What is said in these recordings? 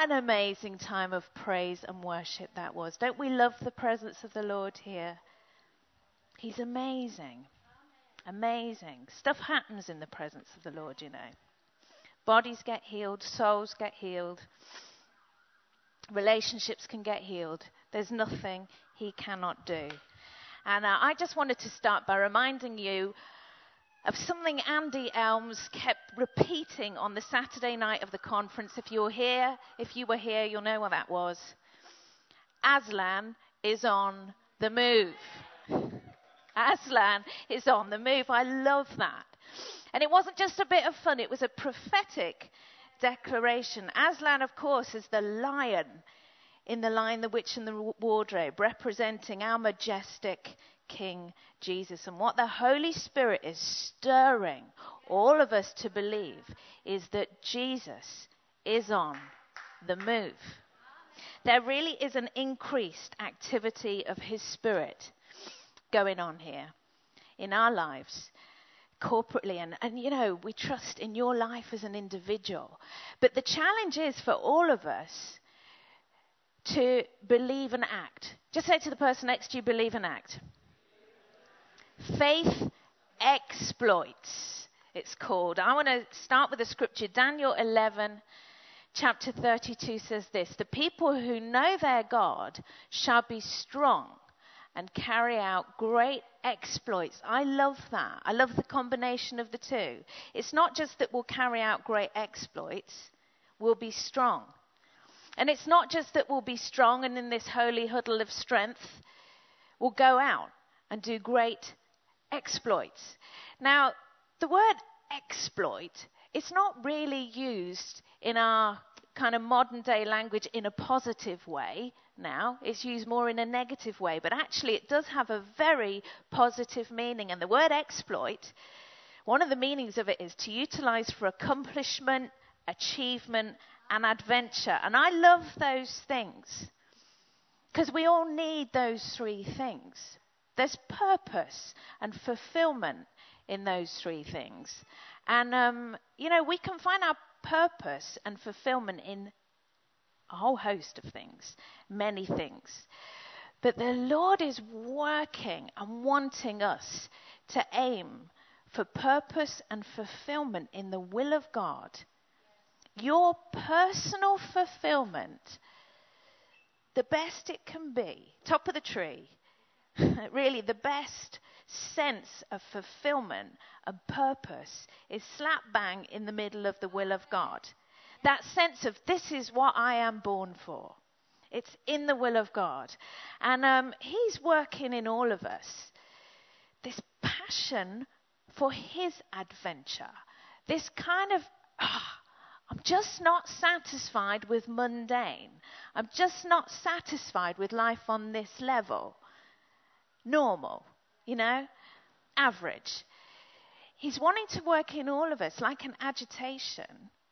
What an amazing time of praise and worship that was. Don't we love the presence of the Lord here? He's amazing. Amazing. Stuff happens in the presence of the Lord, you know. Bodies get healed, souls get healed, relationships can get healed. There's nothing he cannot do. And I just wanted to start by reminding you of something Andy Elms kept repeating on the Saturday night of the conference. If you were here, you'll know what that was. Aslan is on the move. Aslan is on the move. I love that. And it wasn't just a bit of fun, it was a prophetic declaration. Aslan, of course, is the lion in The Lion, the Witch and the Wardrobe, representing our majestic King Jesus. And what the Holy Spirit is stirring all of us to believe is that Jesus is on the move. There really is an increased activity of his Spirit going on here in our lives corporately, and you know, we trust in your life as an individual. But the challenge is for all of us to believe and act. Just say to the person next to you, believe and act. Faith exploits, it's called. I want to start with a scripture. Daniel 11, chapter 32 says this: the people who know their God shall be strong and carry out great exploits. I love that. I love the combination of the two. It's not just that we'll carry out great exploits, we'll be strong. And it's not just that we'll be strong and in this holy huddle of strength, we'll go out and do great exploits. Now, the word exploit, it's not really used in our kind of modern day language in a positive way now. It's used more in a negative way, but actually it does have a very positive meaning. And the word exploit, one of the meanings of it is to utilize for accomplishment, achievement, and adventure. And I love those things because we all need those three things. There's purpose and fulfillment in those three things. And, you know, we can find our purpose and fulfillment in a whole host of things, many things. But the Lord is working and wanting us to aim for purpose and fulfillment in the will of God. Your personal fulfillment, the best it can be, top of the tree, really the best sense of fulfillment and purpose is slap bang in the middle of the will of God. That sense of this is what I am born for. It's in the will of God. And he's working in all of us this passion for his adventure. This kind of, I'm just not satisfied with mundane. I'm just not satisfied with life on this level. Normal, you know, average. He's wanting to work in all of us like an agitation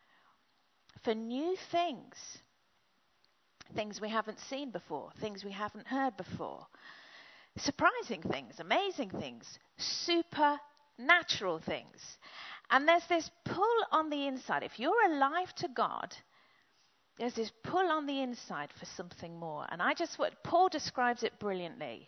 for new things. Things we haven't seen before, things we haven't heard before. Surprising things, amazing things, supernatural things. And there's this pull on the inside. If you're alive to God, there's this pull on the inside for something more. And Paul describes it brilliantly.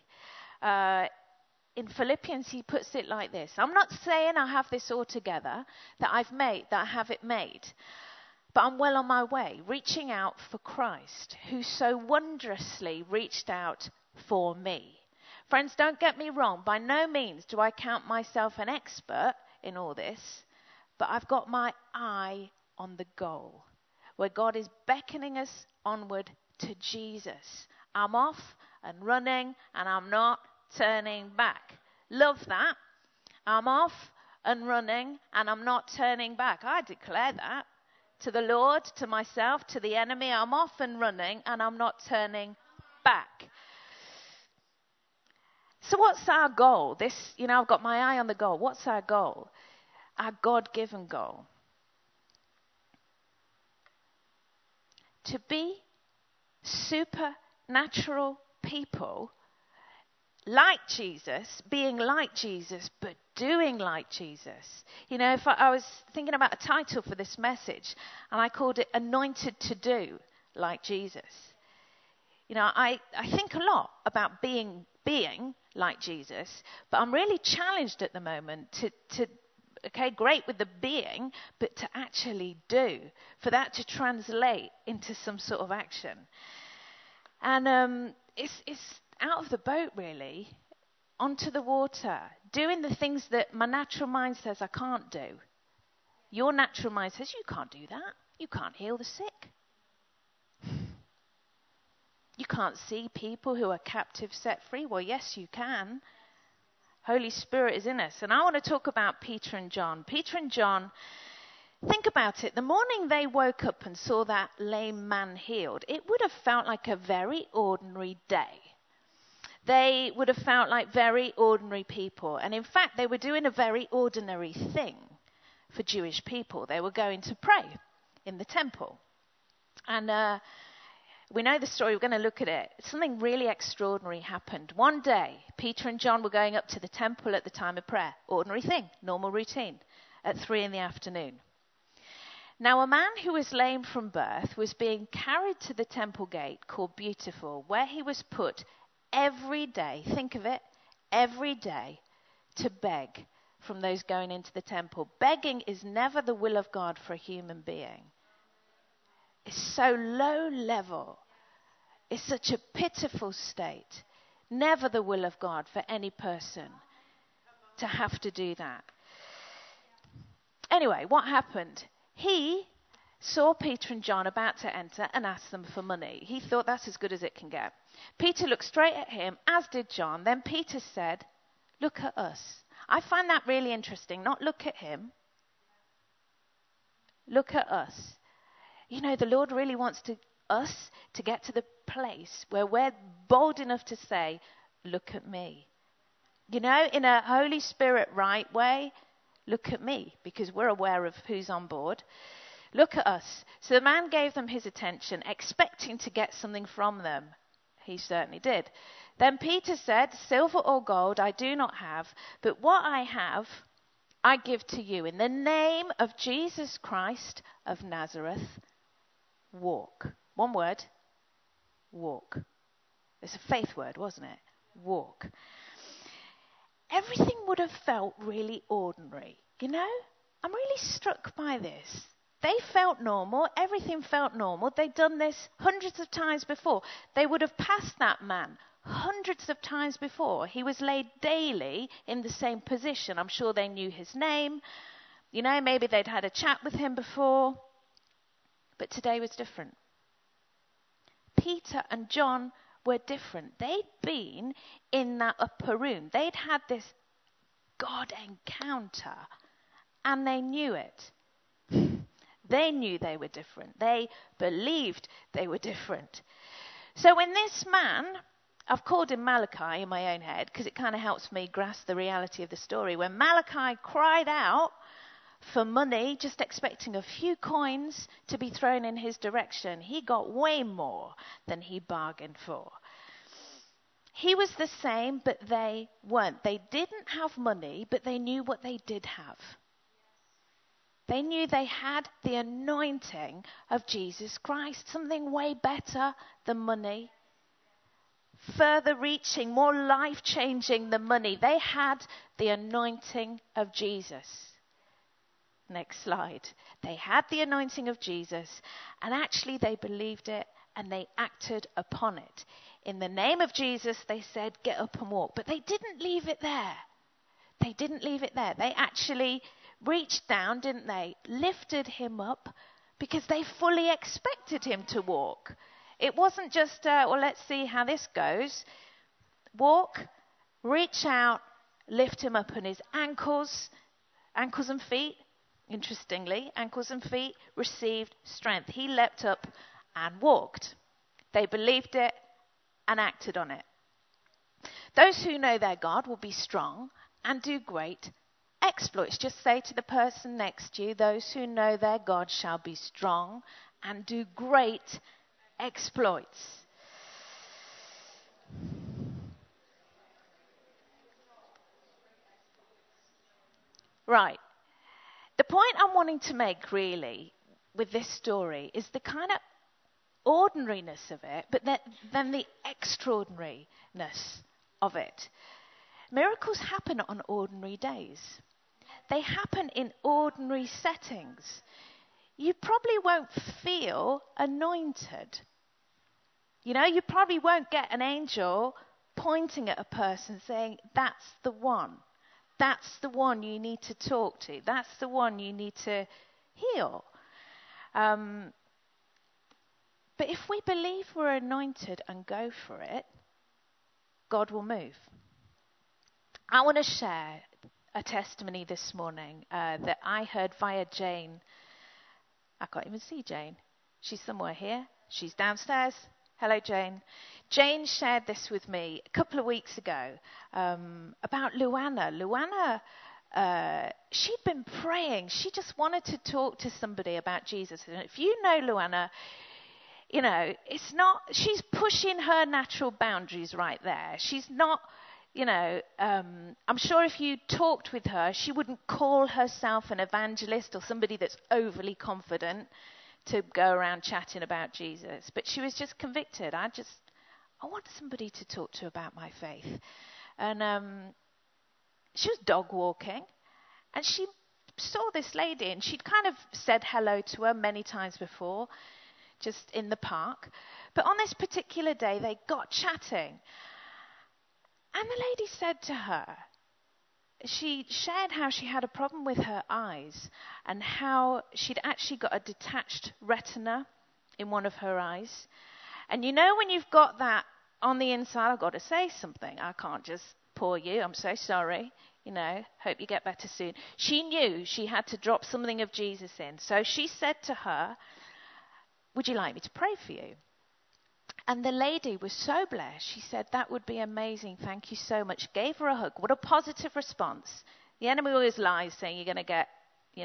In Philippians, he puts it like this: I'm not saying I have this all together, that I have it made. But I'm well on my way, reaching out for Christ, who so wondrously reached out for me. Friends, don't get me wrong. By no means do I count myself an expert in all this, but I've got my eye on the goal, where God is beckoning us onward to Jesus. I'm off and running, and I'm not turning back. Love that. I'm off and running, and I'm not turning back. I declare that to the Lord, to myself, to the enemy. I'm off and running, and I'm not turning back. So what's our goal? I've got my eye on the goal. What's our goal? Our God-given goal. To be supernatural people like Jesus, being like Jesus, but doing like Jesus. You know, if I was thinking about a title for this message, and I called it Anointed to Do like Jesus. You know, I think a lot about being like Jesus, but I'm really challenged at the moment to okay, great with the being, but to actually do, for that to translate into some sort of action. And it's out of the boat, really, onto the water, doing the things that my natural mind says I can't do. Your natural mind says, you can't do that. You can't heal the sick. You can't see people who are captives set free. Well, yes, you can. Holy Spirit is in us. And I want to talk about Peter and John. Peter and John, think about it. The morning they woke up and saw that lame man healed, it would have felt like a very ordinary day. They would have felt like very ordinary people. And in fact, they were doing a very ordinary thing for Jewish people. They were going to pray in the temple. And we know the story. We're going to look at it. Something really extraordinary happened. One day, Peter and John were going up to the temple at the time of prayer. Ordinary thing, normal routine, at 3 p.m. Now, a man who was lame from birth was being carried to the temple gate called Beautiful, where he was put every day, think of it, every day, to beg from those going into the temple. Begging is never the will of God for a human being. It's so low level. It's such a pitiful state. Never the will of God for any person to have to do that. Anyway, what happened? He saw Peter and John about to enter and asked them for money. He thought that's as good as it can get. Peter looked straight at him, as did John. Then Peter said, "Look at us." I find that really interesting. Not look at him. Look at us. You know, the Lord really wants us to get to the place where we're bold enough to say, "Look at me." You know, in a Holy Spirit right way, look at me, because we're aware of who's on board. Look at us. So the man gave them his attention, expecting to get something from them. He certainly did. Then Peter said, "Silver or gold I do not have, but what I have I give to you. In the name of Jesus Christ of Nazareth, walk." One word, walk. It's a faith word, wasn't it? Walk. Everything would have felt really ordinary. You know, I'm really struck by this. They felt normal. Everything felt normal. They'd done this hundreds of times before. They would have passed that man hundreds of times before. He was laid daily in the same position. I'm sure they knew his name. You know, maybe they'd had a chat with him before. But today was different. Peter and John were different. They'd been in that upper room. They'd had this God encounter, and they knew it. They knew they were different. They believed they were different. So when this man, I've called him Malachi in my own head because it kind of helps me grasp the reality of the story. When Malachi cried out for money, just expecting a few coins to be thrown in his direction, he got way more than he bargained for. He was the same, but they weren't. They didn't have money, but they knew what they did have. They knew they had the anointing of Jesus Christ, something way better than money, further reaching, more life-changing than money. They had the anointing of Jesus. Next slide. They had the anointing of Jesus, and actually they believed it and they acted upon it. In the name of Jesus, they said, "Get up and walk." But they didn't leave it there. They didn't leave it there. They actually reached down, didn't they? Lifted him up because they fully expected him to walk. It wasn't just, well, let's see how this goes. Walk, reach out, lift him up, and his ankles and feet, interestingly, ankles and feet received strength. He leapt up and walked. They believed it and acted on it. Those who know their God will be strong and do great exploits. Just say to the person next to you, those who know their God shall be strong and do great exploits. Right. The point I'm wanting to make really with this story is the kind of ordinariness of it, but then the extraordinariness of it. Miracles happen on ordinary days. They happen in ordinary settings. You probably won't feel anointed. You probably won't get an angel pointing at a person saying, that's the one. That's the one you need to talk to. That's the one you need to heal. But if we believe we're anointed and go for it, God will move. I want to share a testimony this morning that I heard via Jane. I can't even see Jane. She's somewhere here. She's downstairs. Hello, Jane. Jane shared this with me a couple of weeks ago about Luana. Luana, she'd been praying. She just wanted to talk to somebody about Jesus. And if you know Luana, it's not, she's pushing her natural boundaries right there. She's not, I'm sure if you talked with her, she wouldn't call herself an evangelist or somebody that's overly confident to go around chatting about Jesus. But she was just convicted. I want somebody to talk to about my faith. And she was dog walking, and she saw this lady, and she'd kind of said hello to her many times before, just in the park. But on this particular day, they got chatting. And the lady said to her, she shared how she had a problem with her eyes and how she'd actually got a detached retina in one of her eyes. And when you've got that on the inside, I've got to say something. I can't just pour you. I'm so sorry. Hope you get better soon. She knew she had to drop something of Jesus in. So she said to her, would you like me to pray for you? And the lady was so blessed. She said, that would be amazing. Thank you so much. Gave her a hug. What a positive response. The enemy always lies saying you're going to get,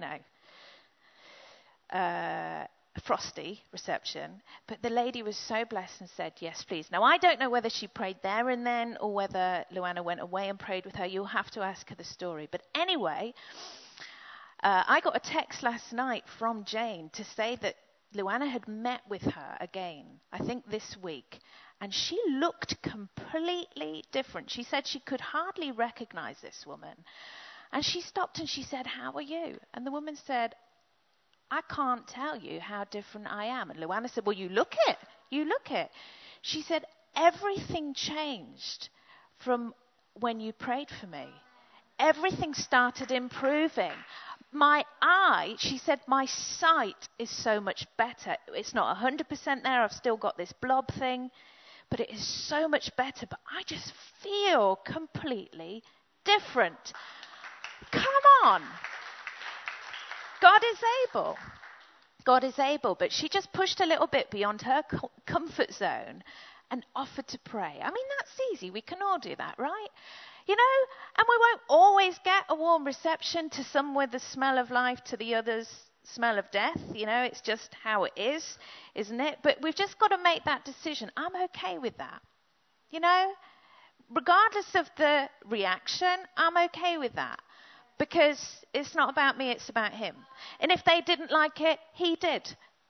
a frosty reception. But the lady was so blessed and said, yes, please. Now, I don't know whether she prayed there and then or whether Luana went away and prayed with her. You'll have to ask her the story. But anyway, I got a text last night from Jane to say that Luana had met with her again, I think this week, and she looked completely different. She said she could hardly recognize this woman. And she stopped and she said, how are you? And the woman said, I can't tell you how different I am. And Luana said, well, you look it. You look it. She said, everything changed from when you prayed for me. Everything started improving. My eye, she said, my sight is so much better. It's not 100% there. I've still got this blob thing, but it is so much better. But I just feel completely different. Come on. God is able. God is able. But she just pushed a little bit beyond her comfort zone and offered to pray. I mean, that's easy. We can all do that, right? And we won't always get a warm reception, to some with the smell of life, to the others smell of death. It's just how it is, isn't it? But we've just got to make that decision. I'm okay with that. Regardless of the reaction, I'm okay with that. Because it's not about me, it's about him. And if they didn't like it, he did.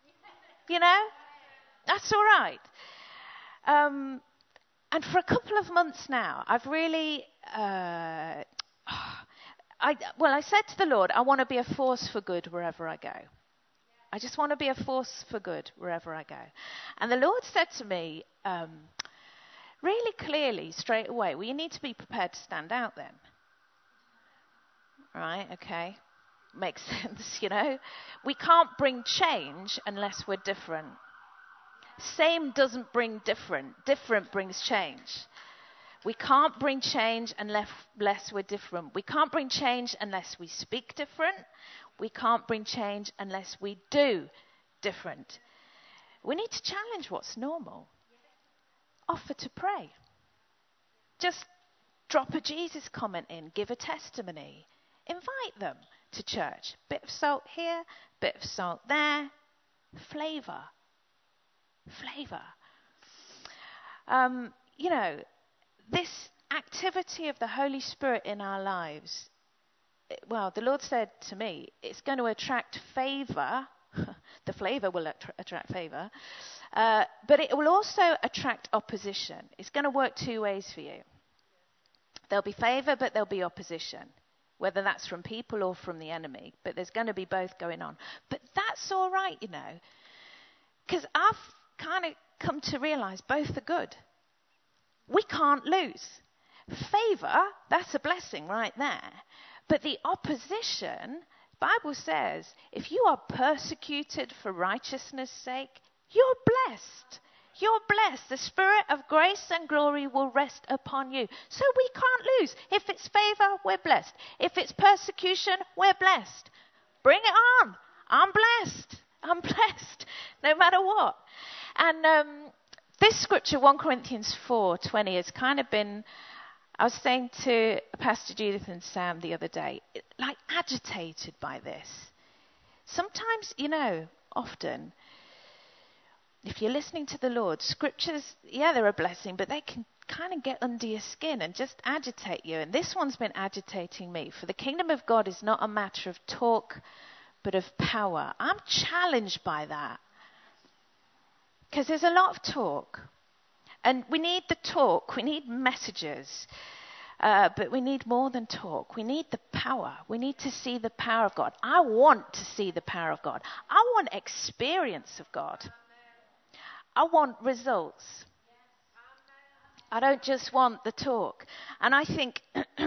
That's all right. And for a couple of months now, I've really, I said to the Lord, I want to be a force for good wherever I go. I just want to be a force for good wherever I go. And the Lord said to me, really clearly, straight away, well, you need to be prepared to stand out then. Right, okay. Makes sense, We can't bring change unless we're different. Same doesn't bring different. Different brings change. We can't bring change unless we're different. We can't bring change unless we speak different. We can't bring change unless we do different. We need to challenge what's normal. Offer to pray. Just drop a Jesus comment in. Give a testimony. Invite them to church. Bit of salt here, bit of salt there. Flavor. This activity of the Holy Spirit in our lives, well, the Lord said to me, it's going to attract favor. The flavor will attract favor. But it will also attract opposition. It's going to work two ways for you. There'll be favour, but there'll be opposition, whether that's from people or from the enemy. But there's going to be both going on. But that's all right, you know, because I've kind of come to realise both are good. We can't lose. Favour, that's a blessing right there. But the opposition, the Bible says, if you are persecuted for righteousness' sake, you're blessed. You're blessed. The Spirit of grace and glory will rest upon you. So we can't lose. If it's favour, we're blessed. If it's persecution, we're blessed. Bring it on. I'm blessed. I'm blessed no matter what. And this scripture, 1 Corinthians 4:20, has kind of been, I was saying to Pastor Judith and Sam the other day, like agitated by this. Sometimes, you know, often, if you're listening to the Lord, scriptures, yeah, they're a blessing, but they can kind of get under your skin and just agitate you. And this one's been agitating me. For the kingdom of God is not a matter of talk, but of power. I'm challenged by that. Because there's a lot of talk. And we need the talk. We need messages. But we need more than talk. We need the power. We need to see the power of God. I want to see the power of God. I want experience of God. I want results. I don't just want the talk. And I think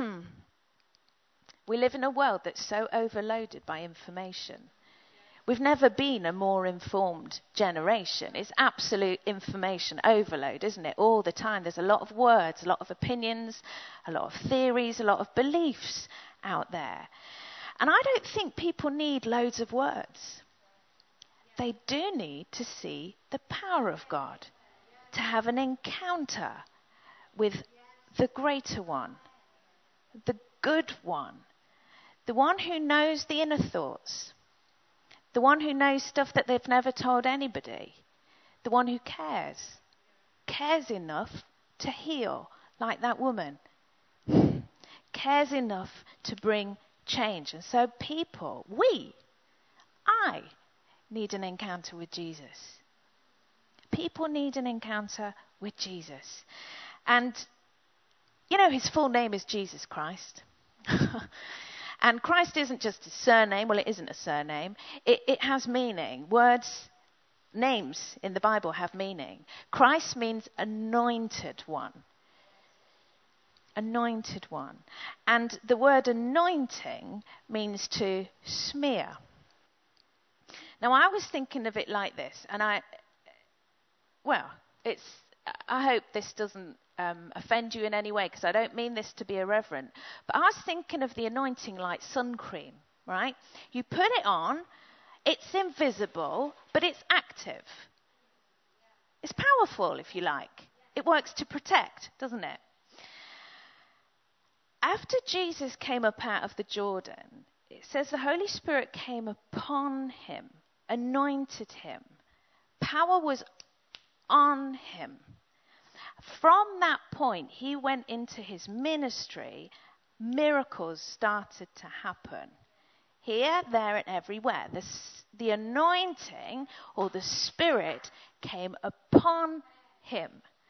we live in a world that's so overloaded by information. We've never been a more informed generation. It's absolute information overload, isn't it? All the time. There's a lot of words, a lot of opinions, a lot of theories, a lot of beliefs out there. And I don't think people need loads of words. They do need to see the power of God, to have an encounter with the greater one, the good one, the one who knows the inner thoughts, the one who knows stuff that they've never told anybody, the one who cares enough to heal, like that woman, cares enough to bring change. And so people, I need an encounter with Jesus. People need an encounter with Jesus. And, you know, his full name is Jesus Christ. And Christ isn't just a surname. Well, it isn't a surname. It has meaning. Words, names in the Bible have meaning. Christ means anointed one. Anointed one. And the word anointing means to smear. Now, I was thinking of it like this, and I hope this doesn't offend you in any way, because I don't mean this to be irreverent, but I was thinking of the anointing like sun cream, right? You put it on, it's invisible, but it's active. It's powerful, if you like. It works to protect, doesn't it? After Jesus came up out of the Jordan, it says the Holy Spirit came upon him, anointed him. Power was on him. From that point, he went into his ministry. Miracles started to happen. Here, there, and everywhere. The anointing or the Spirit came upon him.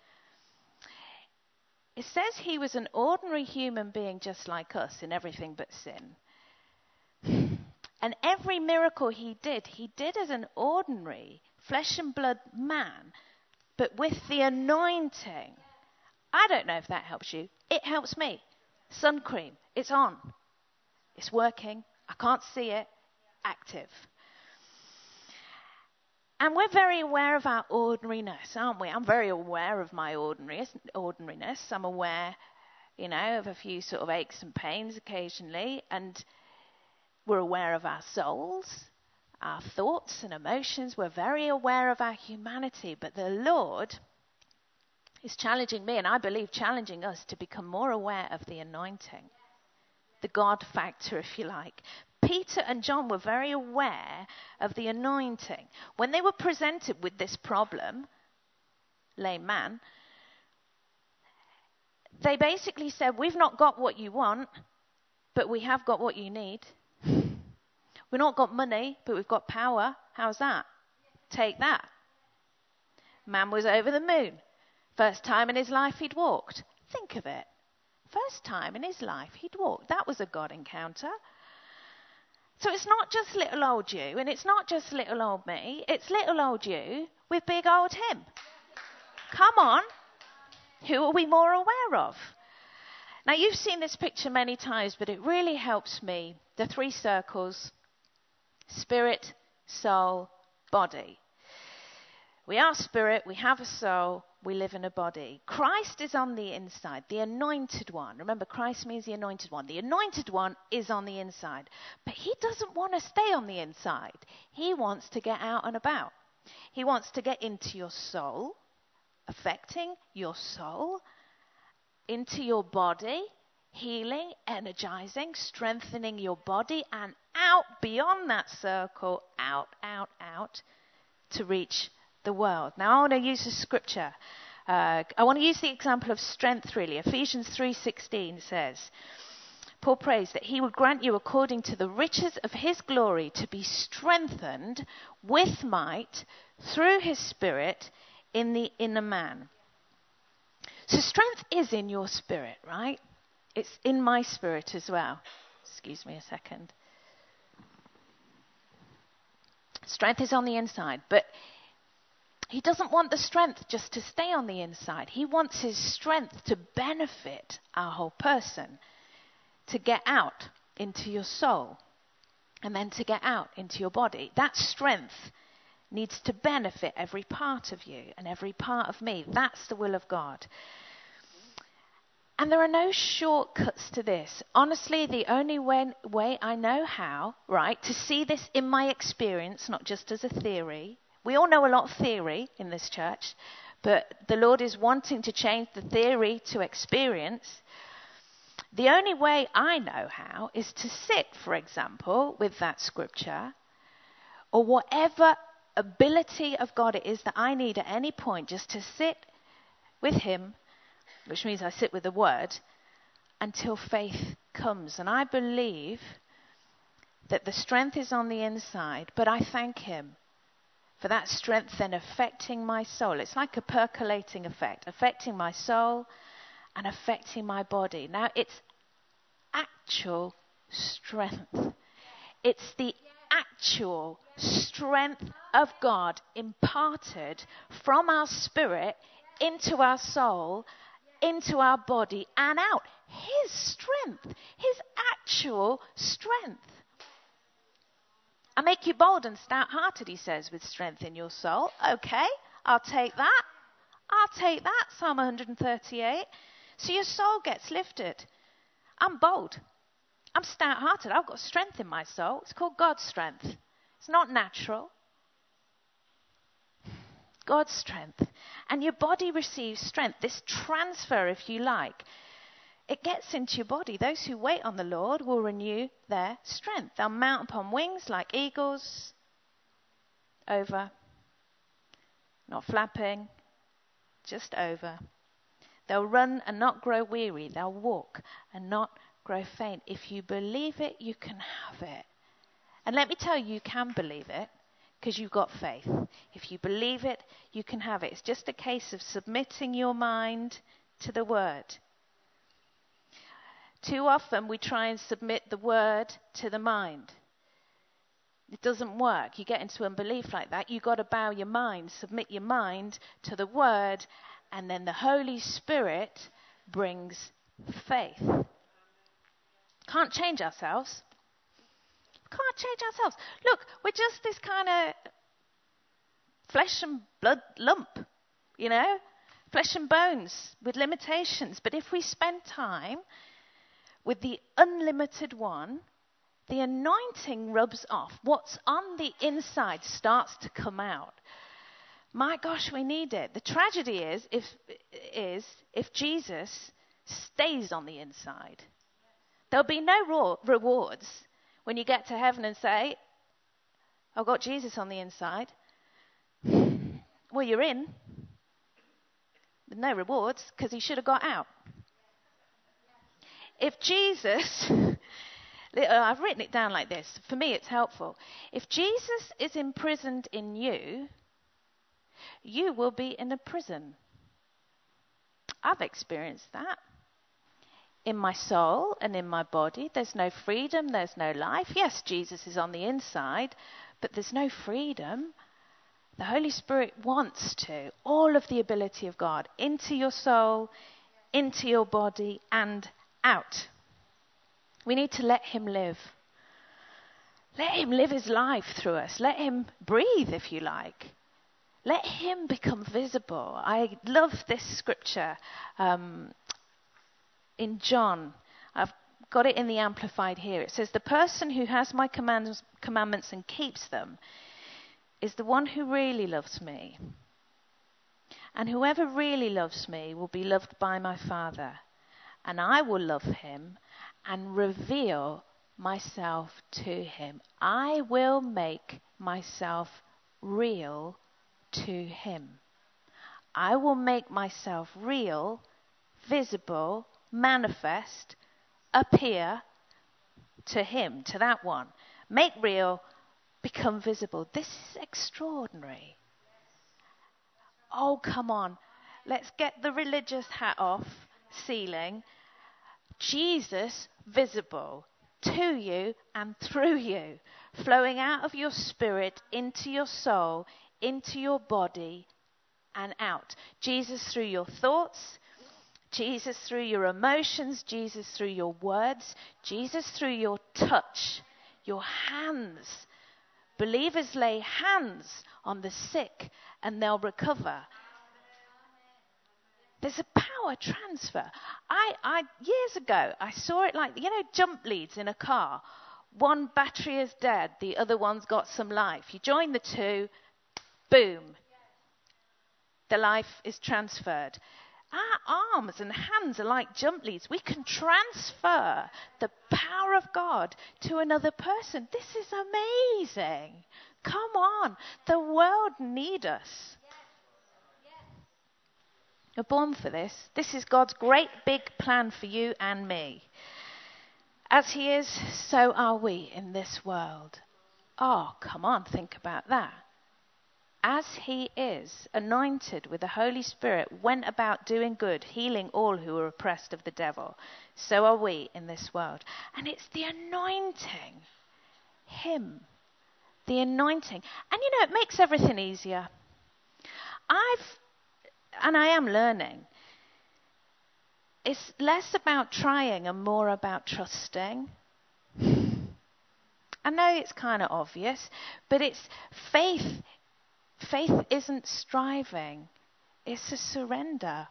It says he was an ordinary human being just like us in everything but sin. And every miracle he did as an ordinary flesh and blood man, but with the anointing. I don't know if that helps you. It helps me. Sun cream, it's on. It's working. I can't see it. Active. And we're very aware of our ordinariness, aren't we? I'm very aware of my ordinariness. I'm aware, of a few sort of aches and pains occasionally. And we're aware of our souls, our thoughts and emotions. We're very aware of our humanity. But the Lord is challenging me, and I believe challenging us, to become more aware of the anointing. The God factor, if you like. Peter and John were very aware of the anointing. When they were presented with this problem, lame man, they basically said, we've not got what you want, but we have got what you need. We've not got money, but we've got power. How's that? Take that. Man was over the moon. First time in his life he'd walked. Think of it. First time in his life he'd walked. That was a God encounter. So it's not just little old you, and it's not just little old me. It's little old you with big old him. Come on. Who are we more aware of? Now, you've seen this picture many times, but it really helps me. The 3 circles: spirit, soul, body. We are spirit, we have a soul, we live in a body. Christ is on the inside, the anointed one. Remember, Christ means the anointed one. The anointed one is on the inside. But he doesn't want to stay on the inside. He wants to get out and about. He wants to get into your soul, affecting your soul, into your body, healing, energizing, strengthening your body, and out beyond that circle, out, to reach the world. Now, I want to use a scripture. I want to use the example of strength, really. Ephesians 3:16 says, Paul prays that he would grant you, according to the riches of his glory, to be strengthened with might through his Spirit in the inner man. So strength is in your spirit, right? It's in my spirit as well. Excuse me a second. Strength is on the inside, but he doesn't want the strength just to stay on the inside. He wants his strength to benefit our whole person, to get out into your soul, and then to get out into your body. That strength needs to benefit every part of you and every part of me. That's the will of God. And there are no shortcuts to this. Honestly, the only way I know how, right, to see this in my experience, not just as a theory. We all know a lot of theory in this church, but the Lord is wanting to change the theory to experience. The only way I know how is to sit, for example, with that scripture, or whatever ability of God it is that I need at any point, just to sit with him, which means I sit with the word, until faith comes. And I believe that the strength is on the inside, but I thank him for that strength then affecting my soul. It's like a percolating effect, affecting my soul and affecting my body. Now, it's actual strength. It's the actual strength of God imparted from our spirit into our soul, into our body, and out. His strength, his actual strength. I make you bold and stout-hearted, he says, with strength in your soul. Okay, I'll take that. Psalm 138. So your soul gets lifted. I'm bold. I'm stout-hearted. I've got strength in my soul. It's called God's strength. It's not natural. God's strength. And your body receives strength. This transfer, if you like, it gets into your body. Those who wait on the Lord will renew their strength. They'll mount upon wings like eagles. Over. Not flapping. Just over. They'll run and not grow weary. They'll walk and not grow faint. If you believe it, you can have it. And let me tell you, you can believe it because you've got faith. If you believe it, you can have it. It's just a case of submitting your mind to the word. Too often we try and submit the word to the mind. It doesn't work. You get into unbelief like that. You've got to bow your mind, submit your mind to the word, and then the Holy Spirit brings faith. Can't change ourselves. Can't change ourselves. Look, we're just this kind of flesh and blood lump, you know, flesh and bones with limitations. But if we spend time with the unlimited one, the anointing rubs off. What's on the inside starts to come out. My gosh, we need it. The tragedy is if Jesus stays on the inside. There'll be no rewards when you get to heaven and say, I've got Jesus on the inside. Well, you're in. With no rewards because he should have got out. If Jesus, I've written it down like this. For me, it's helpful. If Jesus is imprisoned in you, you will be in a prison. I've experienced that. In my soul and in my body, there's no freedom, there's no life. Yes, Jesus is on the inside, but there's no freedom. The Holy Spirit wants to, all of the ability of God, into your soul, into your body, and out. We need to let him live. Let him live his life through us. Let him breathe, if you like. Let him become visible. I love this scripture in John. I've got it in the Amplified here. It says, the person who has my commandments and keeps them is the one who really loves me. And whoever really loves me will be loved by my Father. And I will love him and reveal myself to him. I will make myself real to him. I will make myself real, visible, manifest, appear to him, to that one. Make real, become visible. This is extraordinary. Oh, come on. Let's get the religious hat off, ceiling. Jesus visible to you and through you, flowing out of your spirit into your soul, into your body and out. Jesus through your thoughts, Jesus through your emotions, Jesus through your words, Jesus through your touch, your hands. Believers lay hands on the sick and they'll recover. There's a power transfer. I years ago, I saw it like, jump leads in a car. One battery is dead, the other one's got some life. You join the two, boom. The life is transferred. Our arms and hands are like jump leads. We can transfer the power of God to another person. This is amazing. Come on. The world needs us. You're born for this. This is God's great big plan for you and me. As he is, so are we in this world. Oh, come on, think about that. As he is, anointed with the Holy Spirit, went about doing good, healing all who were oppressed of the devil. So are we in this world. And it's the anointing. Him. The anointing. And it makes everything easier. I am learning. It's less about trying and more about trusting. I know it's kind of obvious, but it's faith. Faith isn't striving. It's a surrender.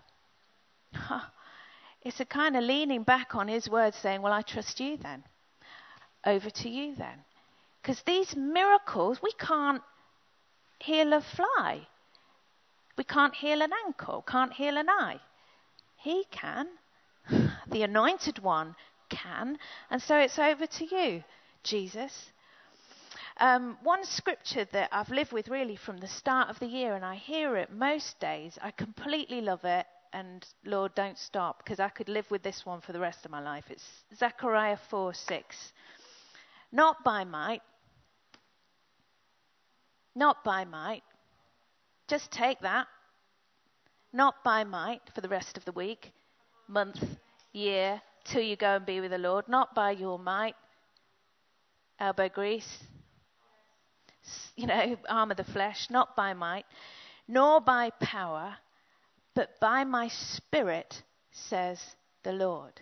It's a kind of leaning back on his word saying, well, I trust you then. Over to you then. Because these miracles, we can't heal a fly. We can't heal an ankle, can't heal an eye. He can. The anointed one can. And so it's over to you, Jesus. One scripture that I've lived with really from the start of the year, and I hear it most days. I completely love it. And Lord, don't stop, because I could live with this one for the rest of my life. It's Zechariah 4:6. Not by might. Not by might. Just take that. Not by might for the rest of the week, month, year, till you go and be with the Lord. Not by your might. Elbow grease. Arm of the flesh. Not by might. Nor by power, but by my Spirit, says the Lord.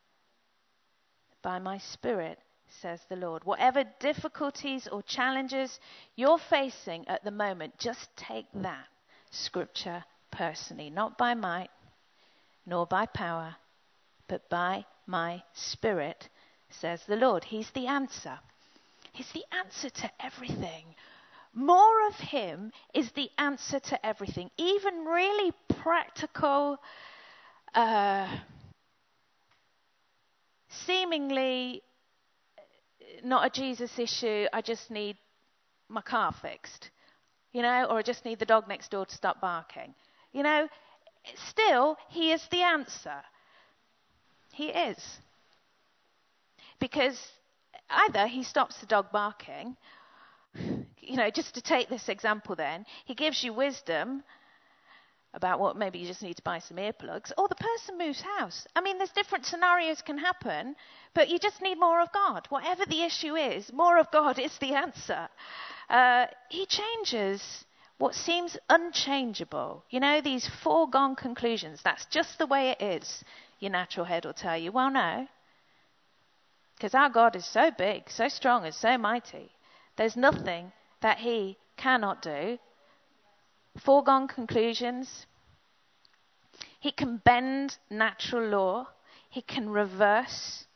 By my Spirit, says the Lord. Whatever difficulties or challenges you're facing at the moment, just take that scripture personally. Not by might, nor by power, but by my Spirit, says the Lord. He's the answer. He's the answer to everything. More of him is the answer to everything. Even really practical, seemingly not a Jesus issue, I just need my car fixed, or I just need the dog next door to stop barking. Still, he is the answer. He is. Because either he stops the dog barking, just to take this example then, he gives you wisdom, about what maybe you just need to buy some earplugs, or the person moves house. I mean, there's different scenarios can happen, but you just need more of God. Whatever the issue is, more of God is the answer. He changes what seems unchangeable. You know, these foregone conclusions, that's just the way it is. Your natural head will tell you, well, no. Because our God is so big, so strong, and so mighty. There's nothing that he cannot do. Foregone conclusions. He can bend natural law. He can reverse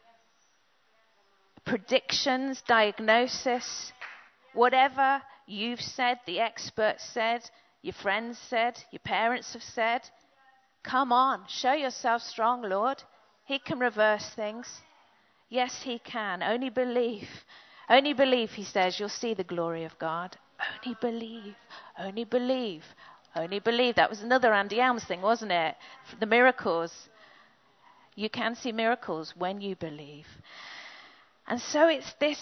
predictions, diagnosis, whatever you've said, the experts said, your friends said, your parents have said. Come on, show yourself strong, Lord. He can reverse things. Yes, he can. Only believe. Only believe, he says, you'll see the glory of God. Only believe. Only believe. Only believe. That was another Andy Elms thing, wasn't it? The miracles. You can see miracles when you believe. And so it's this,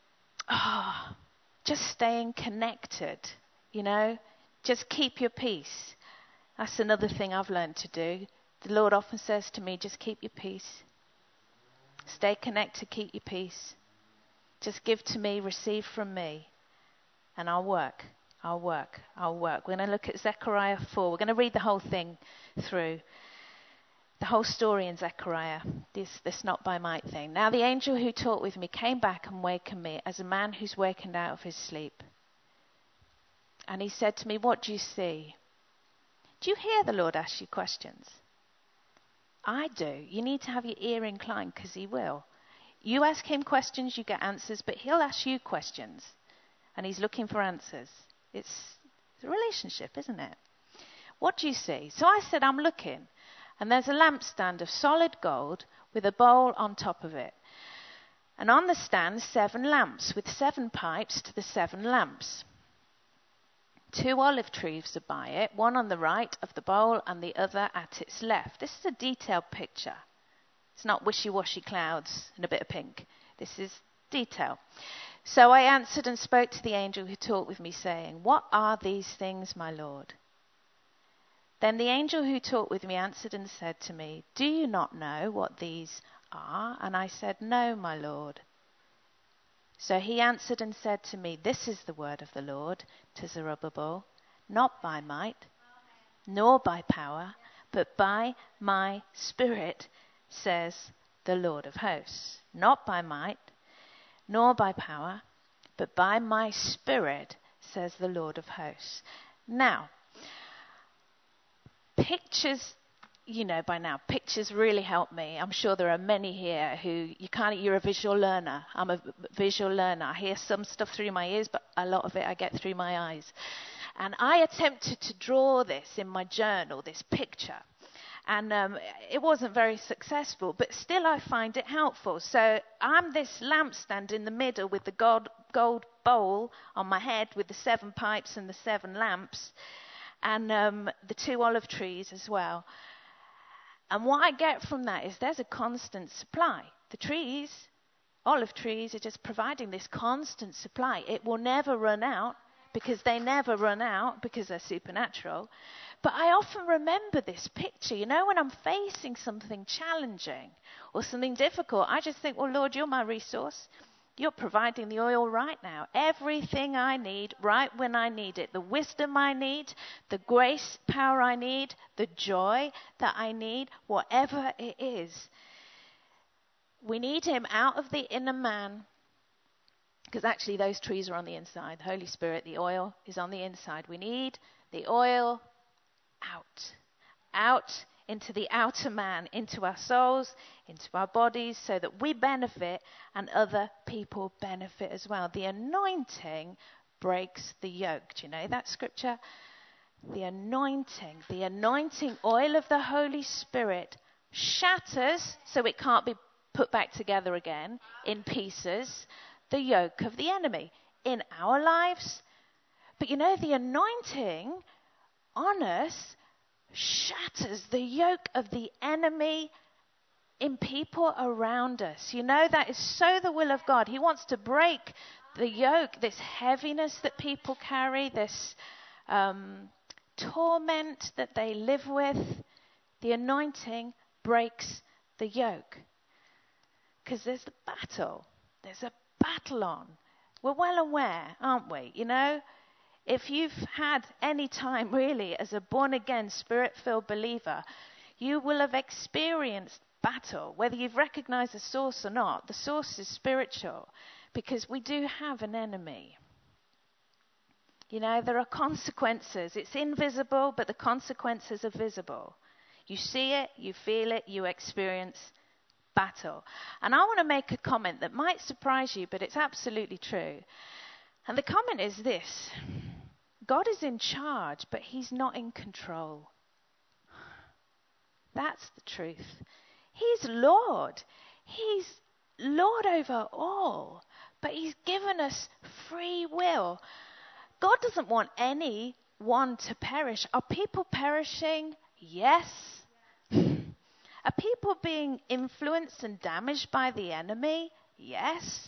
just staying connected, you know. Just keep your peace. That's another thing I've learned to do. The Lord often says to me, just keep your peace. Stay connected, keep your peace. Just give to me, receive from me. And I'll work. I'll work. I'll work. We're going to look at Zechariah 4. We're going to read the whole thing through. The whole story in Zechariah. This not by might thing. Now the angel who talked with me came back and wakened me as a man who's wakened out of his sleep. And he said to me, what do you see? Do you hear the Lord ask you questions? I do. You need to have your ear inclined because he will. You ask him questions, you get answers, but he'll ask you questions. And he's looking for answers. It's a relationship, isn't it? What do you see? So I said, I'm looking. And there's a lampstand of solid gold with a bowl on top of it. And on the stand, 7 lamps with 7 pipes to the 7 lamps. 2 olive trees are by it, one on the right of the bowl and the other at its left. This is a detailed picture. It's not wishy-washy clouds and a bit of pink. This is detail. So I answered and spoke to the angel who talked with me, saying, what are these things, my Lord? Then the angel who talked with me answered and said to me, do you not know what these are? And I said, no, my Lord. So he answered and said to me, this is the word of the Lord to Zerubbabel, not by might, nor by power, but by my Spirit, says the Lord of hosts. Not by might, nor by power, but by my Spirit, says the Lord of hosts. Now, pictures, you know by now, pictures really help me. I'm sure there are many here who, you're a visual learner. I'm a visual learner. I hear some stuff through my ears, but a lot of it I get through my eyes. And I attempted to draw this in my journal, this picture. And it wasn't very successful, but still I find it helpful. So I'm this lampstand in the middle with the gold bowl on my head with the 7 pipes and the 7 lamps, and the 2 olive trees as well. And what I get from that is there's a constant supply. The trees, olive trees, are just providing this constant supply. It will never run out because they never run out because they're supernatural. But I often remember this picture. You know, when I'm facing something challenging or something difficult, I just think, well, Lord, you're my resource. You're providing the oil right now. Everything I need right when I need it. The wisdom I need, the grace, power I need, the joy that I need, whatever it is. We need him out of the inner man. Because actually those trees are on the inside. The Holy Spirit, the oil is on the inside. We need the oil out into the outer man, into our souls, into our bodies, so that we benefit and other people benefit as well. The anointing breaks the yoke. Do you know that scripture? The anointing oil of the Holy Spirit shatters, so it can't be put back together again in pieces, the yoke of the enemy in our lives. But you know, the anointing on us shatters the yoke of the enemy in people around us. You know, that is so the will of God. He wants to break the yoke, this heaviness that people carry, this torment that they live with, the anointing breaks the yoke. Because there's the battle. There's a battle on. We're well aware, aren't we? You know, if you've had any time really as a born-again, spirit-filled believer, you will have experienced battle. Whether you've recognized the source or not, the source is spiritual, because we do have an enemy. You know, there are consequences. It's invisible, but the consequences are visible. You see it, you feel it, you experience battle. And I want to make a comment that might surprise you, but it's absolutely true. And the comment is this: God is in charge, but he's not in control. That's the truth. He's Lord. He's Lord over all, but he's given us free will. God doesn't want anyone to perish. Are people perishing? Yes. Are people being influenced and damaged by the enemy? Yes.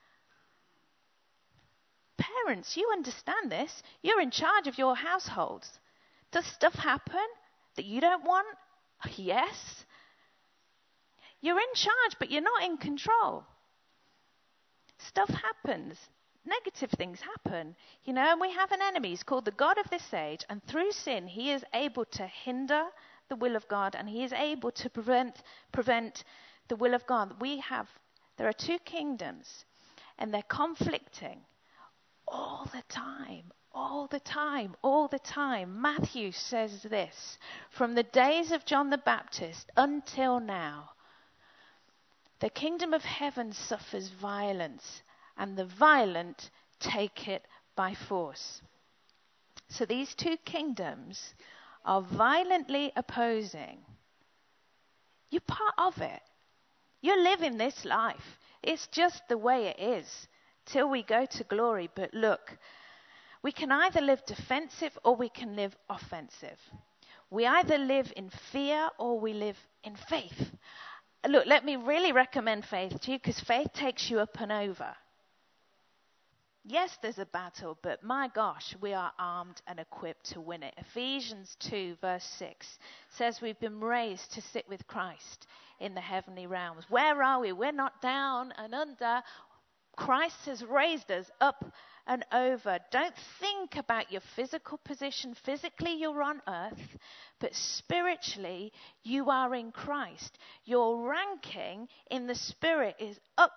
Parents, you understand this. You're in charge of your households. Does stuff happen that you don't want? Yes. You're in charge, but you're not in control. Stuff happens. Negative things happen. You know, and we have an enemy. He's called the God of this age, and through sin, he is able to hinder the will of God, and he is able to prevent the will of God. There are two kingdoms, and they're conflicting all the time, all the time, all the time. Matthew says this: from the days of John the Baptist until now, the kingdom of heaven suffers violence, and the violent take it by force. So these two kingdoms are violently opposing. You're part of it. You're living this life. It's just the way it is till we go to glory. But look, we can either live defensive or we can live offensive. We either live in fear or we live in faith. Look, let me really recommend faith to you, because faith takes you up and over. Yes, there's a battle, but my gosh, we are armed and equipped to win it. Ephesians 2 verse 6 says we've been raised to sit with Christ in the heavenly realms. Where are we? We're not down and under. Christ has raised us up and over. Don't think about your physical position. Physically, you're on earth, but spiritually, you are in Christ. Your ranking in the spirit is up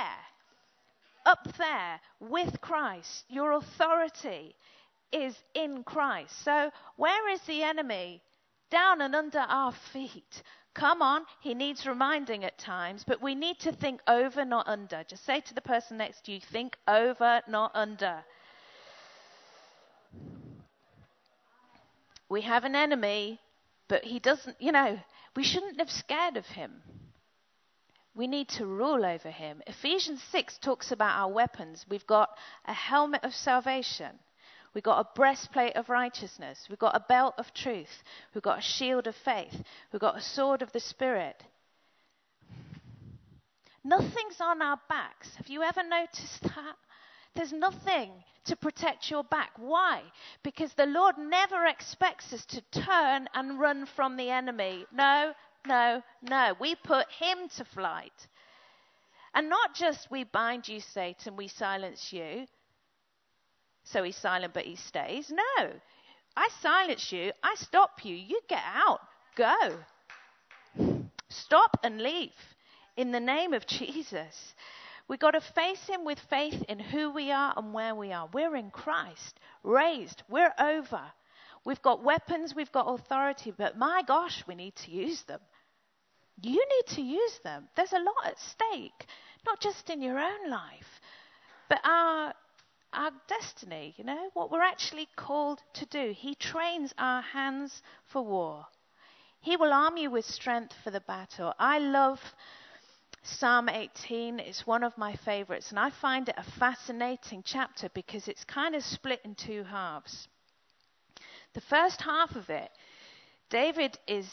there with Christ. Your authority is in Christ. So where is the enemy? Down and under our feet. Come on, he needs reminding at times, but we need to think over, not under. Just say to the person next to you, think over, not under. We have an enemy, but he doesn't, we shouldn't live scared of him. We need to rule over him. Ephesians 6 talks about our weapons. We've got a helmet of salvation. We've got a breastplate of righteousness. We've got a belt of truth. We've got a shield of faith. We've got a sword of the Spirit. Nothing's on our backs. Have you ever noticed that? There's nothing to protect your back. Why? Because the Lord never expects us to turn and run from the enemy. No. We put him to flight. And not just we bind you, Satan, we silence you. So he's silent, but he stays. No. I silence you. I stop you. You get out. Go. Stop and leave. In the name of Jesus. We've got to face him with faith in who we are and where we are. We're in Christ. Raised. We're over. We've got weapons. We've got authority. But my gosh, we need to use them. You need to use them. There's a lot at stake. Not just in your own life, but our destiny, what we're actually called to do. He trains our hands for war. He will arm you with strength for the battle. I love Psalm 18. It's one of my favorites, and I find it a fascinating chapter because it's kind of split in two halves. The first half of it, David is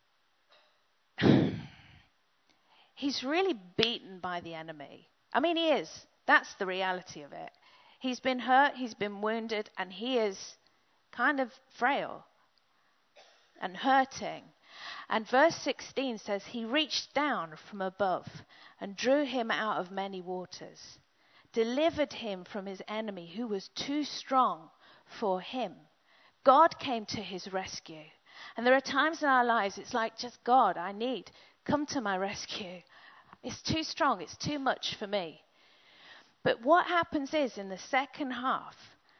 he's really beaten by the enemy. I mean, he is. That's the reality of it. He's been hurt, he's been wounded, and he is kind of frail and hurting. And verse 16 says, he reached down from above and drew him out of many waters, delivered him from his enemy who was too strong for him. God came to his rescue. And there are times in our lives it's like, just God, come to my rescue. It's too strong, it's too much for me. But what happens is, in the second half,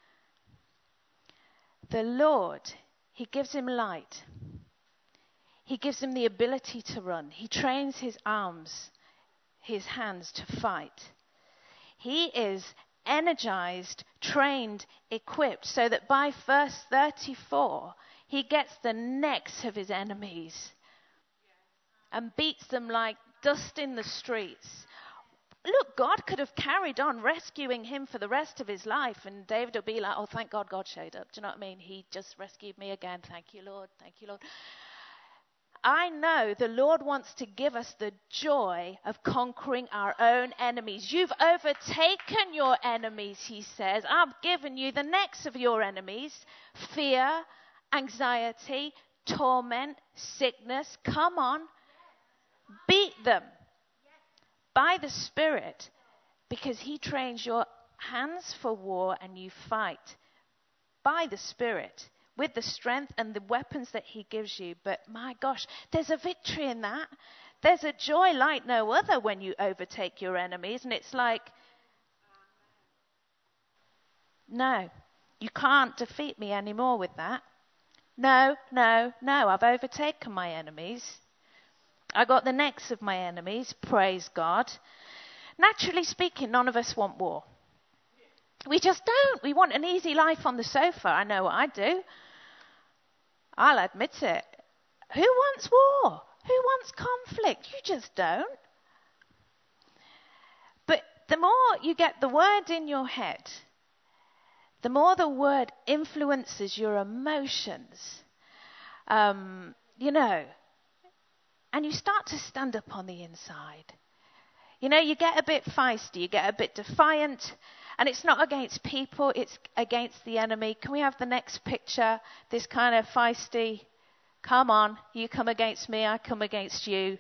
the Lord, he gives him light. He gives him the ability to run. He trains his arms, his hands to fight. He is energized, trained, equipped, so that by verse 34, he gets the necks of his enemies and beats them like dust in the streets. Look, God could have carried on rescuing him for the rest of his life, and David would be like, oh, thank God God showed up. Do you know what I mean? He just rescued me again. Thank you, Lord. Thank you, Lord. I know the Lord wants to give us the joy of conquering our own enemies. You've overtaken your enemies, he says. I've given you the necks of your enemies. Fear, anxiety, torment, sickness. Come on. Beat them by the Spirit, because he trains your hands for war and you fight by the Spirit with the strength and the weapons that he gives you. But my gosh, there's a victory in that. There's a joy like no other when you overtake your enemies. And it's like, no, you can't defeat me anymore with that. No, I've overtaken my enemies. I got the necks of my enemies, praise God. Naturally speaking, none of us want war. We just don't. We want an easy life on the sofa. I know what I do. I'll admit it. Who wants war? Who wants conflict? You just don't. But the more you get the word in your head, the more the word influences your emotions, and you start to stand up on the inside. You get a bit feisty, you get a bit defiant, and it's not against people, it's against the enemy. Can we have the next picture? This kind of feisty, come on, you come against me, I come against you.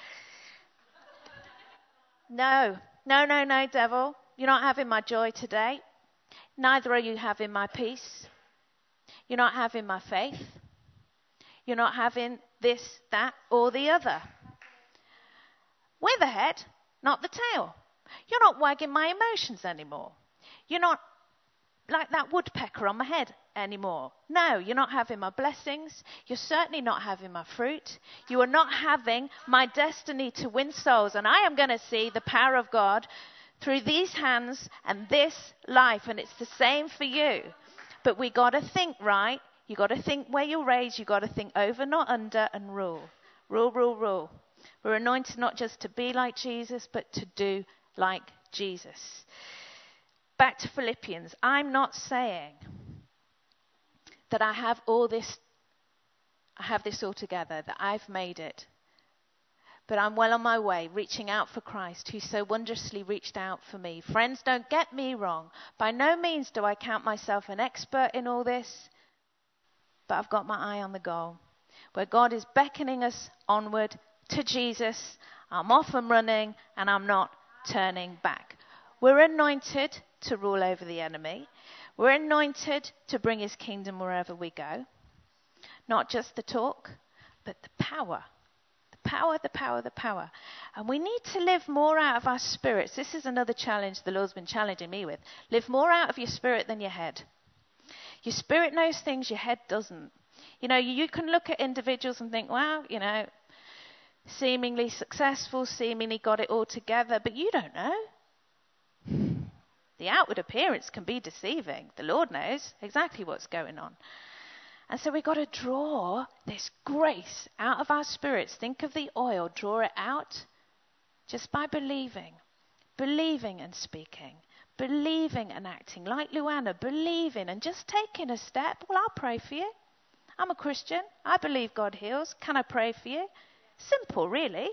No, devil, you're not having my joy today. Neither are you having my peace. You're not having my faith. You're not having this, that, or the other. We're the head, not the tail. You're not wagging my emotions anymore. You're not like that woodpecker on my head anymore. No, you're not having my blessings. You're certainly not having my fruit. You are not having my destiny to win souls. And I am going to see the power of God through these hands and this life. And it's the same for you. But we got to think right. You got to think where you're raised. You got to think over, not under, and rule. Rule. We're anointed not just to be like Jesus, but to do like Jesus. Back to Philippians. I'm not saying that I have this all together, that I've made it. But I'm well on my way, reaching out for Christ, who so wondrously reached out for me. Friends, don't get me wrong. By no means do I count myself an expert in all this. But I've got my eye on the goal, where God is beckoning us onward to Jesus. I'm off and running, and I'm not turning back. We're anointed to rule over the enemy. We're anointed to bring his kingdom wherever we go. Not just the talk, but the power. The power. And we need to live more out of our spirits. This is another challenge the Lord's been challenging me with. Live more out of your spirit than your head. Your spirit knows things your head doesn't. You can look at individuals and think, wow, seemingly successful, seemingly got it all together, but you don't know. The outward appearance can be deceiving. The Lord knows exactly what's going on. And so we've got to draw this grace out of our spirits. Think of the oil, draw it out just by believing and speaking. Believing and acting like Luana, believing and just taking a step. Well, I'll pray for you. I'm a Christian. I believe God heals. Can I pray for you? Simple, really.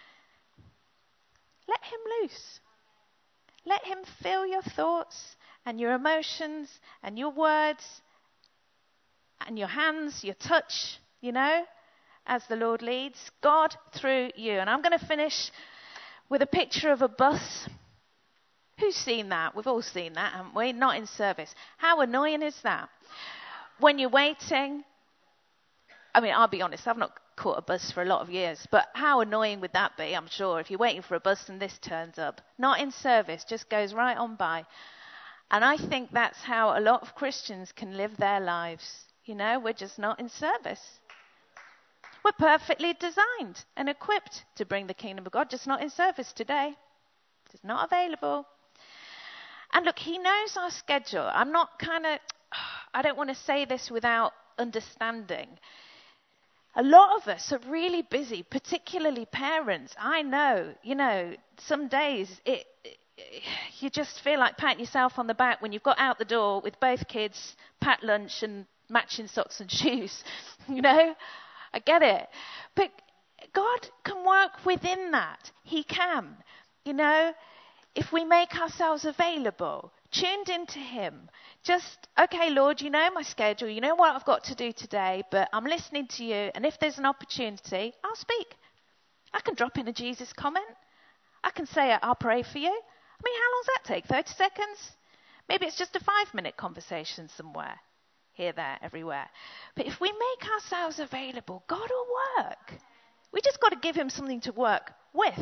Let him loose. Let him fill your thoughts and your emotions and your words and your hands, your touch, as the Lord leads. God through you. And I'm going to finish with a picture of a bus. Who's seen that? We've all seen that, haven't we? Not in service. How annoying is that? When you're waiting, I'll be honest, I've not caught a bus for a lot of years, but how annoying would that be, I'm sure, if you're waiting for a bus and this turns up. Not in service, just goes right on by. And I think that's how a lot of Christians can live their lives. We're just not in service. We're perfectly designed and equipped to bring the kingdom of God, just not in service today. Just not available. And look, he knows our schedule. I don't want to say this without understanding. A lot of us are really busy, particularly parents. I know, some days you just feel like patting yourself on the back when you've got out the door with both kids, packed lunch and matching socks and shoes. I get it. But God can work within that. He can. If we make ourselves available, tuned into him, just, okay, Lord, you know my schedule, you know what I've got to do today, but I'm listening to you, and if there's an opportunity, I'll speak. I can drop in a Jesus comment. I can say, I'll pray for you. How long does that take? 30 seconds? Maybe it's just a 5-minute conversation somewhere, here, there, everywhere. But if we make ourselves available, God will work. We just got to give him something to work with.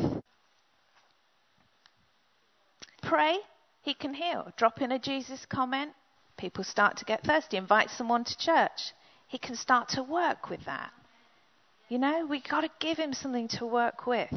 Pray, he can heal. Drop in a Jesus comment. People start to get thirsty. Invite someone to church. He can start to work with that. We got to give him something to work with.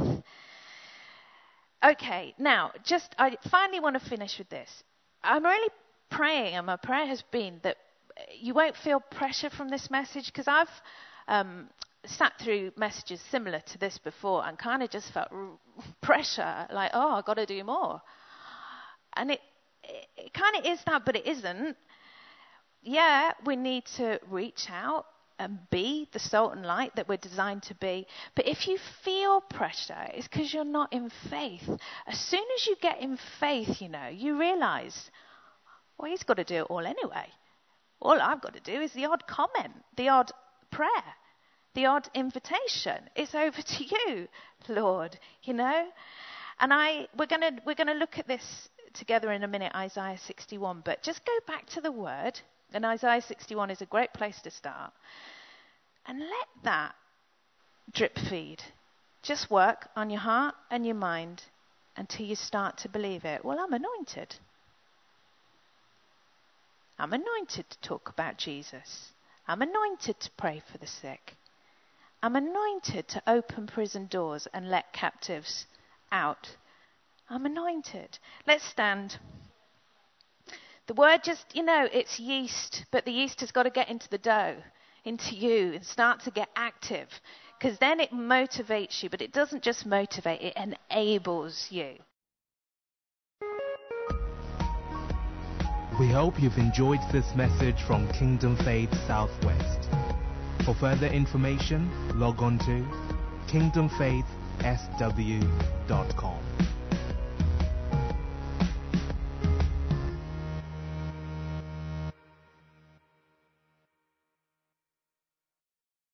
Okay, now, I finally want to finish with this. I'm really praying, and my prayer has been that you won't feel pressure from this message, because I've sat through messages similar to this before and kind of just felt pressure, like, I've got to do more. And it kind of is that, but it isn't. Yeah, we need to reach out and be the salt and light that we're designed to be. But if you feel pressure, it's because you're not in faith. As soon as you get in faith, you realize, well, he's got to do it all anyway. All I've got to do is the odd comment, the odd prayer, the odd invitation. It's over to you, Lord, And we're going to look at this together in a minute, Isaiah 61, but just go back to the word, and Isaiah 61 is a great place to start, and let that drip feed just work on your heart and your mind until you start to believe it. Well, I'm anointed. I'm anointed to talk about Jesus. I'm anointed to pray for the sick. I'm anointed to open prison doors and let captives out. I'm anointed. Let's stand. The word just, it's yeast, but the yeast has got to get into the dough, into you, and start to get active, because then it motivates you, but it doesn't just motivate, it enables you. We hope you've enjoyed this message from Kingdom Faith Southwest. For further information, log on to kingdomfaithsw.com.